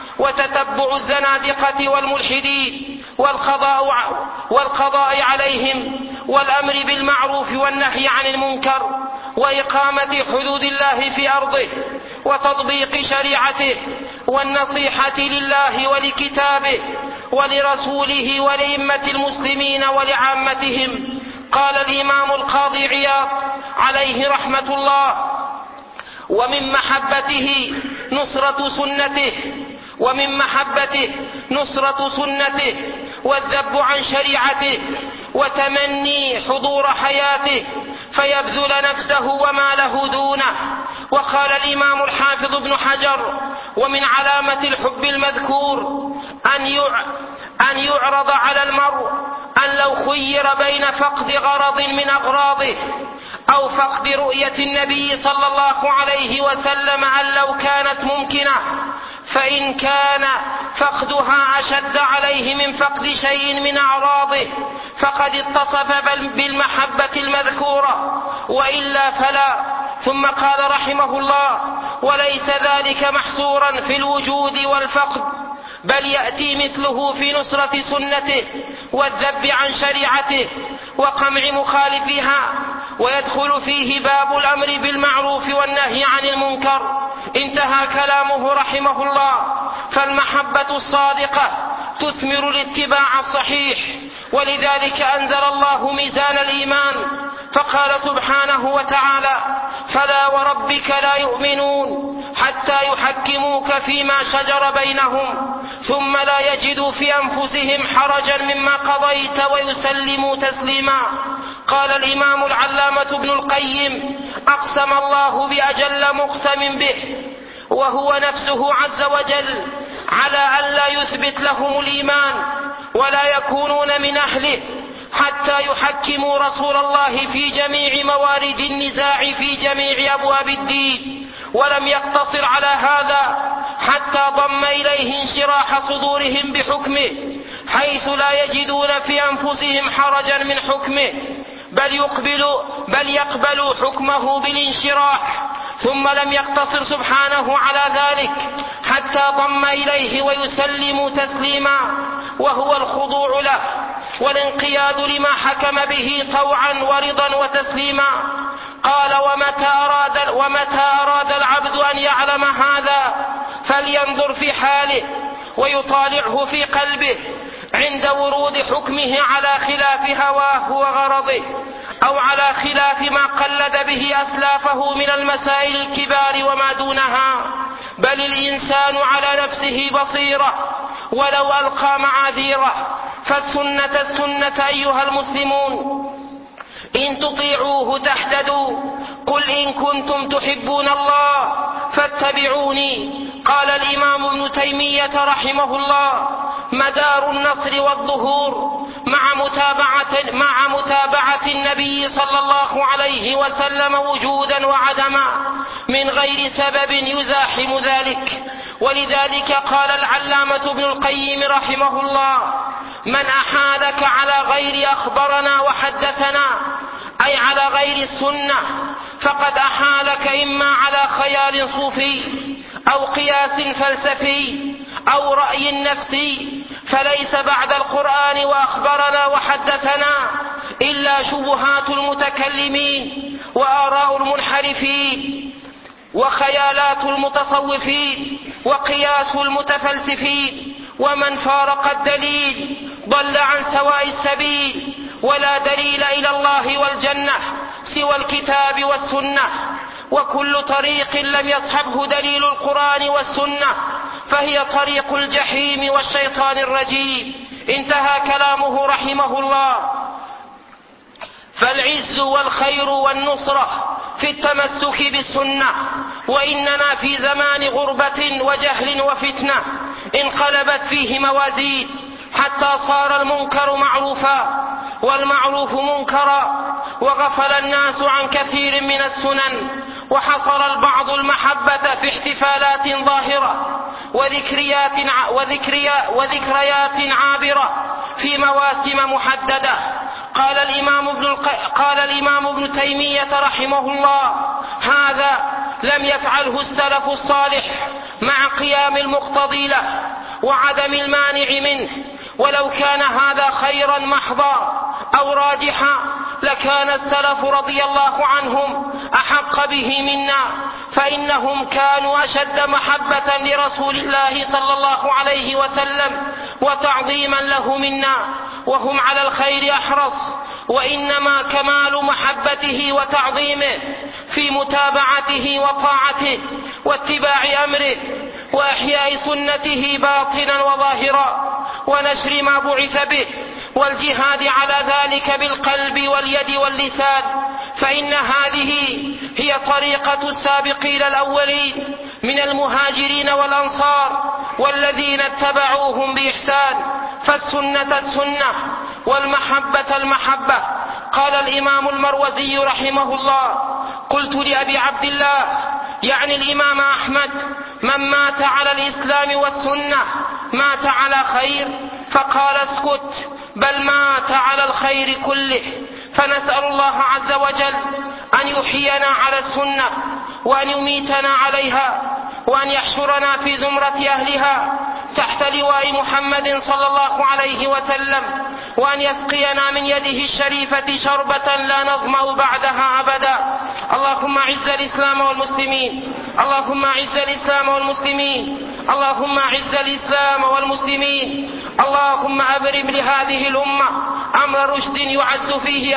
وتتبع الزنادقة والملحدين والقضاء عليهم، والأمر بالمعروف والنهي عن المنكر، وإقامة حدود الله في أرضه، وتطبيق شريعته، والنصيحة لله ولكتابه ولرسوله ولأئمة المسلمين ولعامتهم. قال الإمام القاضي عياض عليه رحمة الله: ومن محبته نصرة سنته والذب عن شريعته، وتمني حضور حياته فيبذل نفسه وما له دونه. وقال الإمام الحافظ ابن حجر: ومن علامة الحب المذكور أن يعرض على المرء أن لو خير بين فقد غرض من أغراضه أو فقد رؤية النبي صلى الله عليه وسلم أن لو كانت ممكنة، فإن كان فقدها أشد عليه من فقد شيء من أعراضه فقد اتصف بالمحبة المذكورة، وإلا فلا. ثم قال رحمه الله: وليس ذلك محصورا في الوجود والفقد، بل يأتي مثله في نصرة سنته والذب عن شريعته وقمع مخالفها، ويدخل فيه باب الأمر بالمعروف والنهي عن المنكر. انتهى كلامه رحمه الله. فالمحبة الصادقة تثمر الاتباع الصحيح، ولذلك أنزل الله ميزان الإيمان فقال سبحانه وتعالى: فلا وربك لا يؤمنون حتى يحكموك فيما شجر بينهم ثم لا يجدوا في أنفسهم حرجا مما قضيت ويسلموا تسليما. قال الإمام العلامة ابن القيم: أقسم الله بأجل مقسم به، وهو نفسه عز وجل، على أن لا يثبت لهم الإيمان ولا يكونون من أهله حتى يحكموا رسول الله في جميع موارد النزاع في جميع أبواب الدين. ولم يقتصر على هذا حتى ضم إليه انشراح صدورهم بحكمه، حيث لا يجدون في أنفسهم حرجا من حكمه، بل يقبلوا حكمه بالانشراح. ثم لم يقتصر سبحانه على ذلك حتى ضم إليه ويسلموا تسليما، وهو الخضوع له والانقياد لما حكم به طوعا ورضا وتسليما. قال: ومتى أراد العبد أن يعلم هذا فلينظر في حاله ويطالعه في قلبه عند ورود حكمه على خلاف هواه وغرضه، أو على خلاف ما قلد به أسلافه من المسائل الكبار وما دونها. بل الإنسان على نفسه بصيرة ولو ألقى معاذيره. فالسنة أيها المسلمون، إن تطيعوه تهتدوا. قل إن كنتم تحبون الله فاتبعوني. قال الإمام ابن تيمية رحمه الله: مدار النصر والظهور مع متابعة النبي صلى الله عليه وسلم وجودا وعدما من غير سبب يزاحم ذلك. ولذلك قال العلامة ابن القيم رحمه الله: من أحالك على غير أخبرنا وحدثنا، أي على غير السنة، فقد أحالك إما على خيال صوفي أو قياس فلسفي أو رأي نفسي، فليس بعد القرآن وأخبرنا وحدثنا إلا شبهات المتكلمين وآراء المنحرفين وخيالات المتصوفين وقياس المتفلسفين. ومن فارق الدليل ضل عن سواء السبيل، ولا دليل إلى الله والجنة سوى الكتاب والسنة، وكل طريق لم يصحبه دليل القرآن والسنة فهي طريق الجحيم والشيطان الرجيم. انتهى كلامه رحمه الله. فالعز والخير والنصرة في التمسك بالسنة، وإننا في زمان غربة وجهل وفتنة انقلبت فيه موازين حتى صار المنكر معروفا والمعروف منكرا، وغفل الناس عن كثير من السنن، وحصر البعض المحبة في احتفالات ظاهرة وذكريات عابرة في مواسم محددة. قال الإمام ابن تيمية رحمه الله: هذا لم يفعله السلف الصالح مع قيام المقتضي له وعدم المانع منه، ولو كان هذا خيرا محضا أو راجحا لكان السلف رضي الله عنهم أحق به منا، فإنهم كانوا أشد محبة لرسول الله صلى الله عليه وسلم وتعظيما له منا، وهم على الخير أحرص. وإنما كمال محبته وتعظيمه في متابعته وطاعته واتباع أمره وإحياء سنته باطنا وظاهرا، ونشر ما بعث به، والجهاد على ذلك بالقلب واليد واللسان، فإن هذه هي طريقة السابقين الأولين من المهاجرين والأنصار والذين اتبعوهم بإحسان. فالسنة السنة والمحبة المحبة. قال الإمام المروزي رحمه الله: قلت لأبي عبد الله يعني الإمام أحمد: من مات على الإسلام والسنة مات على خير؟ فقال: اسكت، بل مات على الخير كله. فنسأل الله عز وجل أن يحيينا على السنة وأن يميتنا عليها وأن يحشرنا في زمرة أهلها تحت لواء محمد صلى الله عليه وسلم، وأن يسقينا من يده الشريفة شربة لا نظمأ بعدها أبدا. اللهم أعز الإسلام والمسلمين، اللهم أعز الإسلام والمسلمين، اللهم أعز الإسلام والمسلمين. اللهم أبرم لهذه الأمة أمر رشد يعز فيه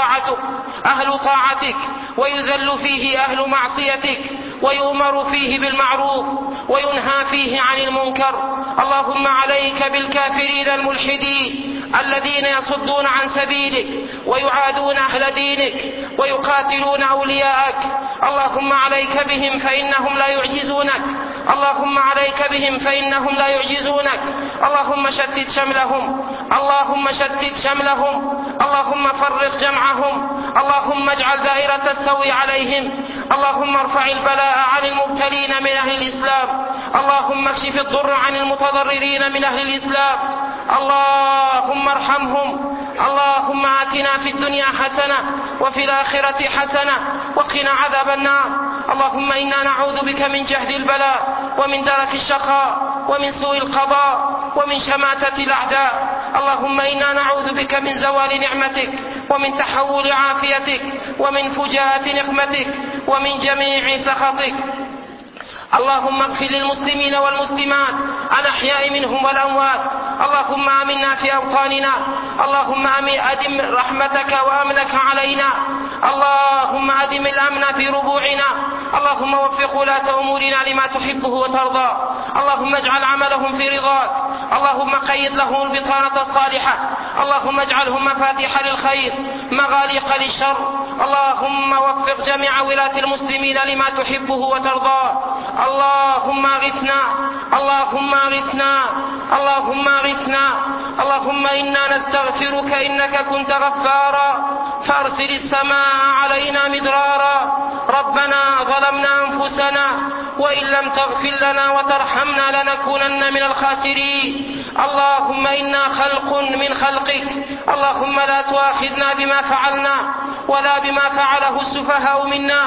أهل طاعتك ويذل فيه أهل معصيتك، ويؤمر فيه بالمعروف وينهى فيه عن المنكر. اللهم عليك بالكافرين الملحدين الذين يصدون عن سبيلك ويعادون أهل دينك ويقاتلون أولياءك. اللهم عليك بهم فإنهم لا يعجزونك، اللهم عليك بهم فإنهم لا يعجزونك. اللهم شتت شملهم، اللهم شتت شملهم، اللهم فرق جمعهم، اللهم اجعل دائرة السوء عليهم. اللهم ارفع البلاء عن المبتلين من أهل الإسلام، اللهم اكشف الضر عن المتضررين من أهل الإسلام. اللهم ارحمهم. اللهم آتنا في الدنيا حسنة وفي الآخرة حسنة وقنا عذاب النار. اللهم إنا نعوذ بك من جهد البلاء ومن درك الشقاء ومن سوء القضاء ومن شماتة الأعداء. اللهم إنا نعوذ بك من زوال نعمتك ومن تحول عافيتك ومن فجاءة نقمتك ومن جميع سخطك. اللهم اغفر للمسلمين والمسلمات الأحياء منهم والأموات. اللهم آمنا في أوطاننا، اللهم أدم رحمتك وأمنك علينا، اللهم أدم الأمن في ربوعنا، اللهم وفق ولاة أمورنا لما تحبه وترضى، اللهم اجعل عملهم في رضاك، اللهم قيد لهم البطانة الصالحة، اللهم اجعلهم مفاتيح للخير مغاليق للشر. اللهم وفق جميع ولاة المسلمين لما تحبه وترضاه. اللهم اغثنا، اللهم اغثنا، اللهم اغثنا. اللهم إنا نستغفرك إنك كنت غفارا فارسل السماء علينا مدرارا. ربنا ظلمنا أنفسنا وإن لم تغفر لنا وترحمنا لنكونن من الخاسرين. اللهم إنا خلق من خلقك، اللهم لا تؤاخذنا بما فعلنا ولا بما فعله السفهاء منا.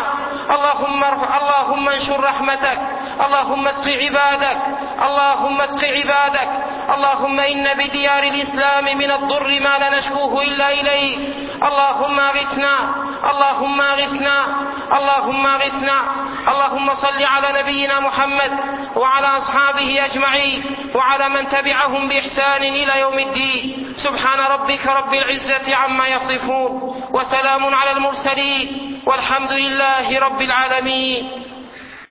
اللهم انشر رحمتك، اللهم اسق عبادك، اللهم اسق عبادك. اللهم إن بديار الإسلام من الضر ما لا نشكوه إلا إليك. اللهم اغثنا، اللهم اغثنا، اللهم اغثنا. اللهم صل على نبينا محمد وعلى أصحابه أجمعين وعلى من تبعهم بإحسان إلى يوم الدين. سبحان ربك رب العزة عما يصفون وسلام على المرسلين والحمد لله رب العالمين.